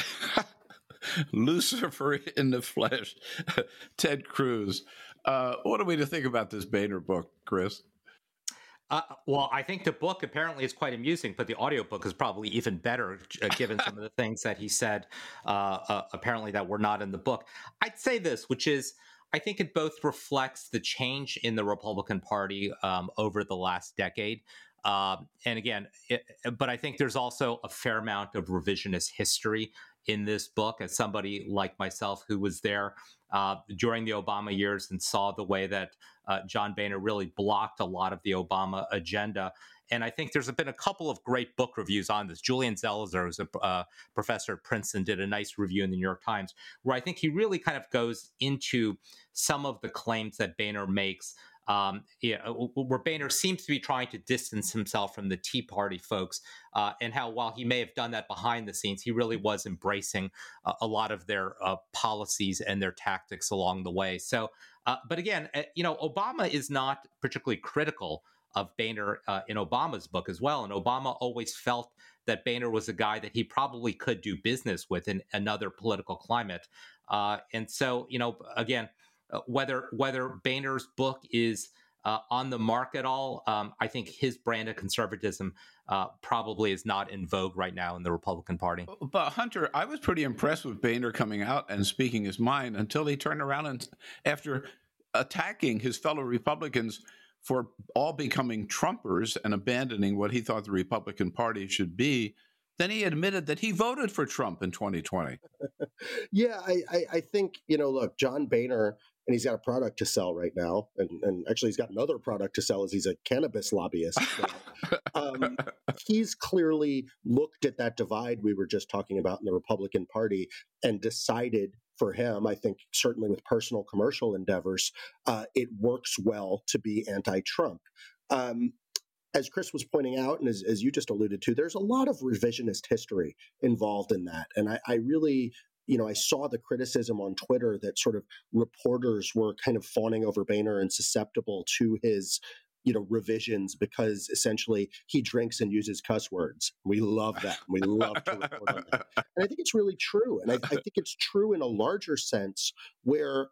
Lucifer in the flesh, Ted Cruz. Uh, what are we to think about this Boehner book, Chris? Uh, well, I think the book apparently is quite amusing, but the audiobook is probably even better, uh, given some of the things that he said, uh, uh, apparently that were not in the book. I'd say this, which is, I think it both reflects the change in the Republican Party um, over the last decade. Um, and again, it, but I think there's also a fair amount of revisionist history in this book, as somebody like myself who was there uh, during the Obama years and saw the way that uh, John Boehner really blocked a lot of the Obama agenda. And I think there's been a couple of great book reviews on this. Julian Zelizer, who's a uh, professor at Princeton, did a nice review in the New York Times, where I think he really kind of goes into some of the claims that Boehner makes. Um, yeah, where Boehner seems to be trying to distance himself from the Tea Party folks, uh, and how while he may have done that behind the scenes, he really was embracing uh, a lot of their uh, policies and their tactics along the way. So, uh, but again, uh, you know, Obama is not particularly critical of Boehner uh, in Obama's book as well. And Obama always felt that Boehner was a guy that he probably could do business with in another political climate. Uh, and so, you know, again, Uh, whether whether Boehner's book is uh, on the mark at all, um, I think his brand of conservatism uh, probably is not in vogue right now in the Republican Party. But Hunter, I was pretty impressed with Boehner coming out and speaking his mind until he turned around and, after attacking his fellow Republicans for all becoming Trumpers and abandoning what he thought the Republican Party should be, then he admitted that he voted for Trump in twenty twenty. Yeah, I, I, I think, you know, look, John Boehner, and he's got a product to sell right now. And, and actually, he's got another product to sell as he's a cannabis lobbyist. um, he's clearly looked at that divide we were just talking about in the Republican Party and decided for him, I think certainly with personal commercial endeavors, uh, it works well to be anti-Trump. Um, As Chris was pointing out, and as, as you just alluded to, there's a lot of revisionist history involved in that. And I, I really, you know, I saw the criticism on Twitter that sort of reporters were kind of fawning over Boehner and susceptible to his, you know, revisions because essentially he drinks and uses cuss words. We love that. We love to report on that. And I think it's really true. And I, I think it's true in a larger sense where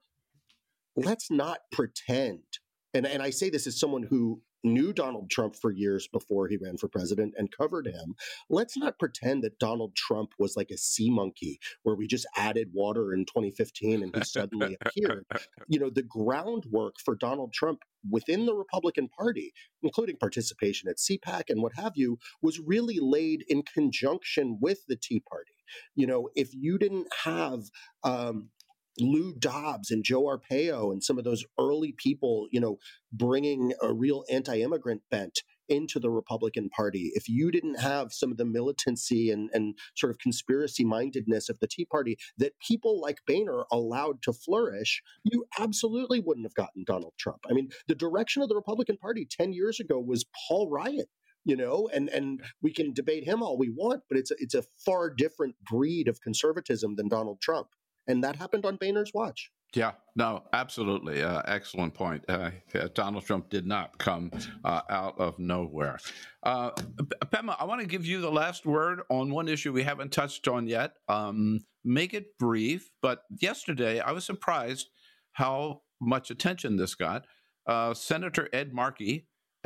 let's not pretend. And, and I say this as someone who knew Donald Trump for years before he ran for president and covered him. Let's not pretend that Donald Trump was like a sea monkey where we just added water in twenty fifteen and he suddenly appeared. You know, the groundwork for Donald Trump within the Republican Party, including participation at C PAC and what have you, was really laid in conjunction with the Tea Party. You know, if you didn't have um, Lou Dobbs and Joe Arpaio and some of those early people, you know, bringing a real anti-immigrant bent into the Republican Party, if you didn't have some of the militancy and, and sort of conspiracy mindedness of the Tea Party that people like Boehner allowed to flourish, you absolutely wouldn't have gotten Donald Trump. I mean, the direction of the Republican Party ten years ago was Paul Ryan. You know, and, and we can debate him all we want, but it's a, it's a far different breed of conservatism than Donald Trump. And that happened on Boehner's watch. Yeah, no, absolutely. Uh, excellent point. Uh, yeah, Donald Trump did not come uh, out of nowhere. Uh, Pema, I want to give you the last word on one issue we haven't touched on yet. Um, make it brief, but yesterday I was surprised how much attention this got. Uh, Senator Ed Markey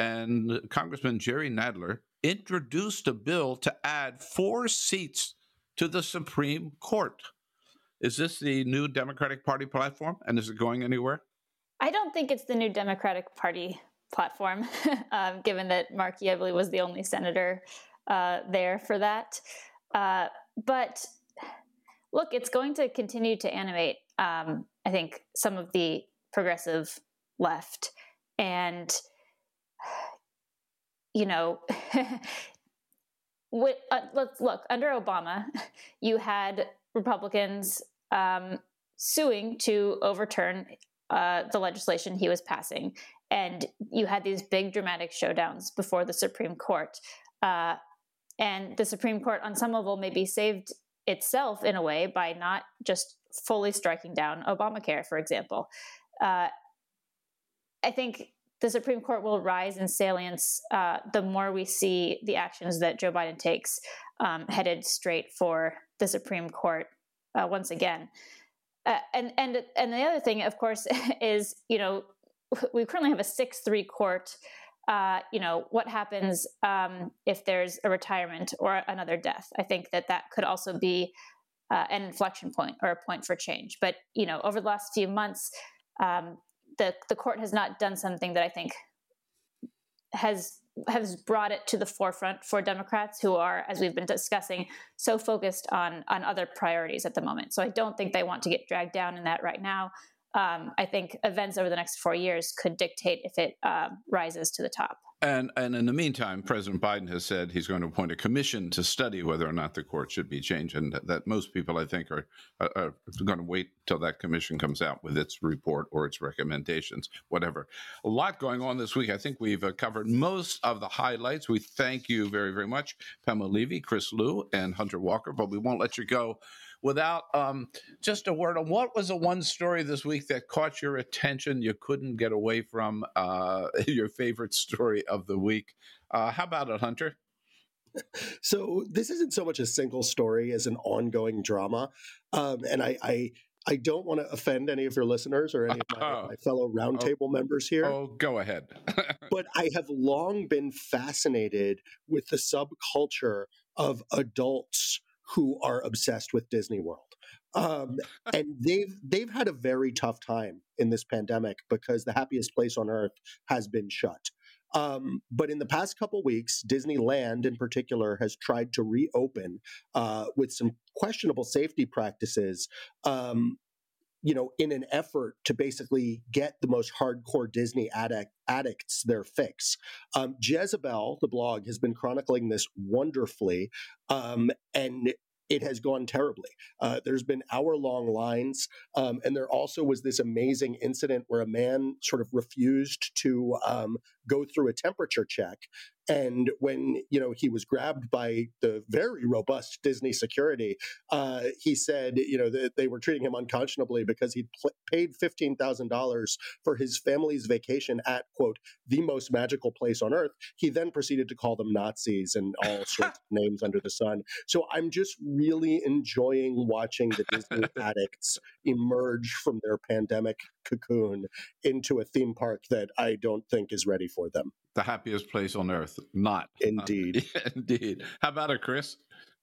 and Congressman Jerry Nadler introduced a bill to add four seats to the Supreme Court. Is this the new Democratic Party platform, and is it going anywhere? I don't think it's the new Democratic Party platform, um, given that Markey, I believe, was the only senator uh, there for that. Uh, but look, it's going to continue to animate, um, I think, some of the progressive left. And, you know, with, uh, let's look, under Obama, you had Republicans um, suing to overturn uh, the legislation he was passing. And you had these big dramatic showdowns before the Supreme Court. Uh, and the Supreme Court on some level maybe saved itself in a way by not just fully striking down Obamacare, for example. Uh, I think the Supreme Court will rise in salience uh, the more we see the actions that Joe Biden takes um, headed straight for the Supreme Court uh, once again. Uh, and and and the other thing, of course, is, you know, we currently have a six three court. Uh, you know, what happens um, if there's a retirement or another death? I think that that could also be uh, an inflection point or a point for change. But, you know, over the last few months, um, the the court has not done something that I think has has brought it to the forefront for Democrats who are, as we've been discussing, so focused on on other priorities at the moment. So I don't think they want to get dragged down in that right now. Um, I think events over the next four years could dictate if it uh, rises to the top. And and in the meantime, President Biden has said he's going to appoint a commission to study whether or not the court should be changed, and that, that most people, I think, are, are, are going to wait till that commission comes out with its report or its recommendations, whatever. A lot going on this week. I think we've uh, covered most of the highlights. We thank you very, very much, Pamela Levy, Chris Lu, and Hunter Walker, but we won't let you go without um, just a word on what was the one story this week that caught your attention, you couldn't get away from, uh, your favorite story of the week. Uh, how about it, Hunter? So this isn't so much a single story as an ongoing drama. Um, and I, I I don't want to offend any of your listeners or any of my, oh. my fellow roundtable oh. members here. Oh, go ahead. But I have long been fascinated with the subculture of adults who are obsessed with Disney World. Um, and they've they've had a very tough time in this pandemic because the happiest place on earth has been shut. Um, but in the past couple weeks, Disneyland in particular has tried to reopen uh, with some questionable safety practices, um, you know, in an effort to basically get the most hardcore Disney addict, addicts their fix. Um, Jezebel, the blog, has been chronicling this wonderfully, um, and it has gone terribly. Uh, there's been hour-long lines, um, and there also was this amazing incident where a man sort of refused to um, go through a temperature check. And when, you know, he was grabbed by the very robust Disney security, uh, he said, you know, that they were treating him unconscionably because he'd pl- paid fifteen thousand dollars for his family's vacation at, quote, the most magical place on earth. He then proceeded to call them Nazis and all sorts of names under the sun. So I'm just really enjoying watching the Disney addicts emerge from their pandemic cocoon into a theme park that I don't think is ready for them. The happiest place on earth. Not. Indeed. Uh, indeed. How about it, Chris?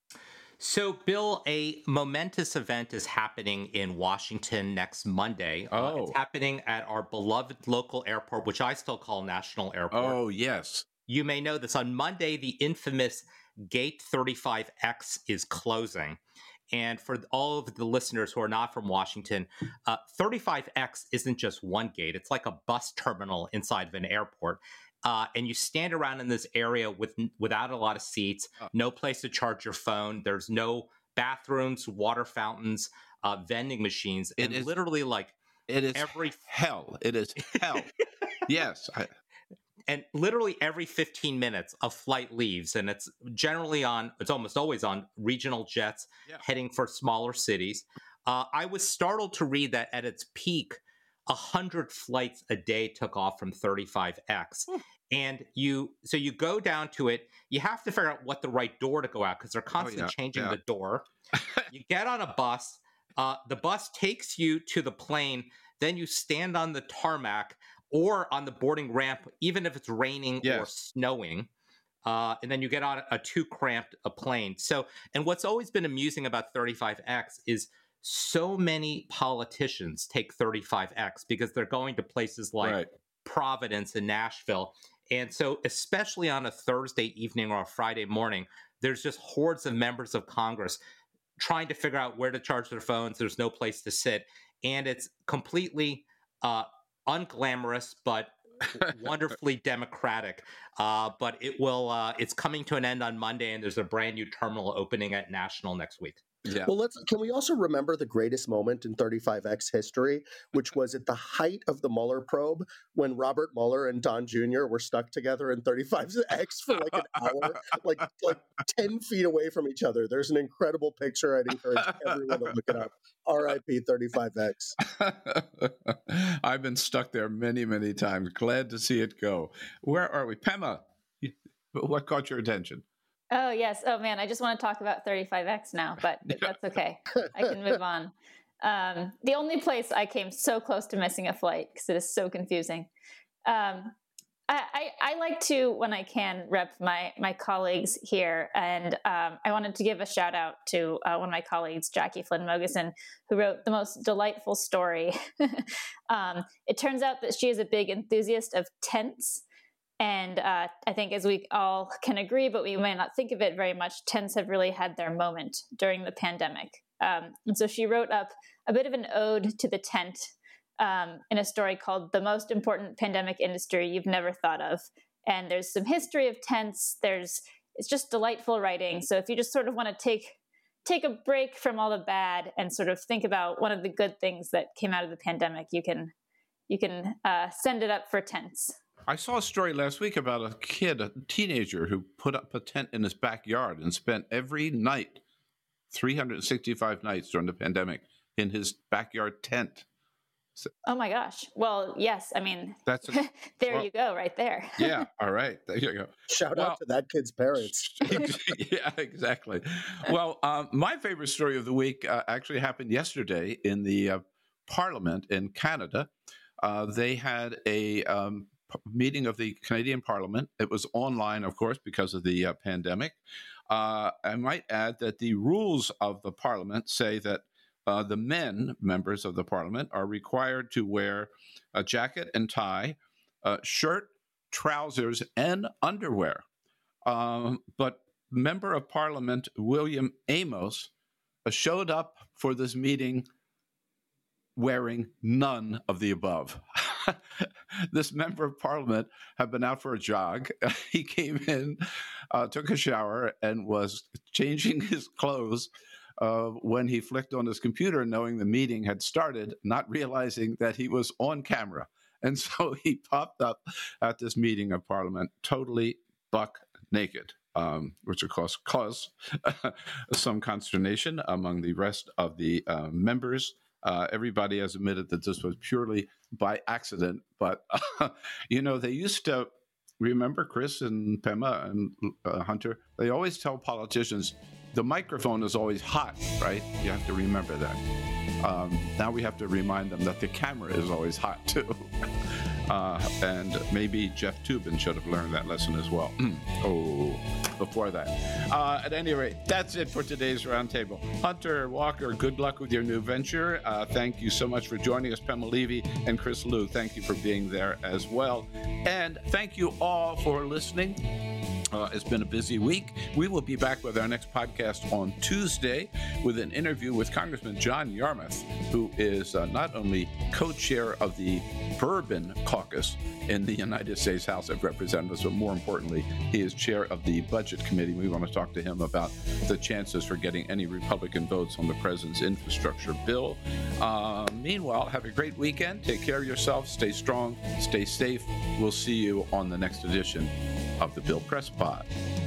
So, Bill, a momentous event is happening in Washington next Monday. Oh. Uh, it's happening at our beloved local airport, which I still call National Airport. Oh, yes. You may know this. On Monday, the infamous Gate thirty-five X is closing. And for all of the listeners who are not from Washington, uh, thirty-five X isn't just one gate. It's like a bus terminal inside of an airport. Uh, and you stand around in this area with without a lot of seats, no place to charge your phone. There's no bathrooms, water fountains, uh, vending machines. It and is literally like it is every hell. It is hell. Yes. I... And literally every fifteen minutes, a flight leaves, and it's generally on. It's almost always on regional jets yeah. heading for smaller cities. Uh, I was startled to read that at its peak, one hundred flights a day took off from thirty-five X. Hmm. And you, so you go down to it, you have to figure out what the right door to go out because they're constantly oh, yeah, changing yeah. the door. You get on a bus, uh, the bus takes you to the plane, then you stand on the tarmac or on the boarding ramp, even if it's raining yes. or snowing. Uh, and then you get on a too cramped a plane. So, and what's always been amusing about thirty-five X is so many politicians take thirty-five X because they're going to places like right. Providence and Nashville. And so, especially on a Thursday evening or a Friday morning, there's just hordes of members of Congress trying to figure out where to charge their phones. There's no place to sit. And it's completely uh, unglamorous, but wonderfully democratic. Uh, but it will, uh, it's coming to an end on Monday, and there's a brand new terminal opening at National next week. Yeah. Well, let's. Can we also remember the greatest moment in thirty-five X history, which was at the height of the Mueller probe when Robert Mueller and Don Junior were stuck together in thirty-five X for like an hour, like like ten feet away from each other. There's an incredible picture. I'd encourage everyone to look it up. R I P thirty-five X. I've been stuck there many, many times. Glad to see it go. Where are we, Pema? What caught your attention? Oh, yes. Oh, man, I just want to talk about thirty-five X now, but that's okay. I can move on. Um, the only place I came so close to missing a flight, because it is so confusing. Um, I, I, I like to, when I can, rep my, my colleagues here. And um, I wanted to give a shout out to uh, one of my colleagues, Jackie Flynn Mogeson, who wrote the most delightful story. um, it turns out that she is a big enthusiast of tents. And uh, I think, as we all can agree, but we may not think of it very much, tents have really had their moment during the pandemic. Um, and so she wrote up a bit of an ode to the tent um, in a story called The Most Important Pandemic Industry You've Never Thought Of. And there's some history of tents. There's it's just delightful writing. So if you just sort of want to take take a break from all the bad and sort of think about one of the good things that came out of the pandemic, you can you can uh, send it up for tents. I saw a story last week about a kid, a teenager, who put up a tent in his backyard and spent every night, three hundred sixty-five nights during the pandemic, in his backyard tent. So, oh my gosh. Well, yes. I mean, that's a, there well, you go, right there. Yeah. All right. There you go. Shout well, out to that kid's parents. Yeah, exactly. Well, um, my favorite story of the week uh, actually happened yesterday in the uh, Parliament in Canada. Uh, they had a um, meeting of the Canadian Parliament. It was online, of course, because of the uh, pandemic. Uh, I might add that the rules of the Parliament say that uh, the men, members of the Parliament, are required to wear a jacket and tie, uh, shirt, trousers, and underwear. Um, but Member of Parliament William Amos uh, showed up for this meeting wearing none of the above. This member of parliament had been out for a jog. He came in, uh, took a shower, and was changing his clothes uh, when he flicked on his computer, knowing the meeting had started, not realizing that he was on camera. And so he popped up at this meeting of parliament totally buck naked, um, which of course caused some consternation among the rest of the uh, members. Uh, everybody has admitted that this was purely by accident. But, uh, you know, they used to, remember Chris and Pema and uh, Hunter, they always tell politicians, the microphone is always hot, right? You have to remember that. Um, now we have to remind them that the camera is always hot, too. Uh, and maybe Jeff Toobin should have learned that lesson as well. oh, before that. Uh, at any rate, that's it for today's Roundtable. Hunter Walker, good luck with your new venture. Uh, thank you so much for joining us, Pema Levy and Chris Liu. Thank you for being there as well. And thank you all for listening. Uh, it's been a busy week. We will be back with our next podcast on Tuesday with an interview with Congressman John Yarmuth, who is uh, not only co-chair of the Bourbon Caucus in the United States House of Representatives, but more importantly, he is chair of the Budget Committee. We want to talk to him about the chances for getting any Republican votes on the president's infrastructure bill. Uh, meanwhile, have a great weekend. Take care of yourself. Stay strong. Stay safe. We'll see you on the next edition of the Bill Press Pod.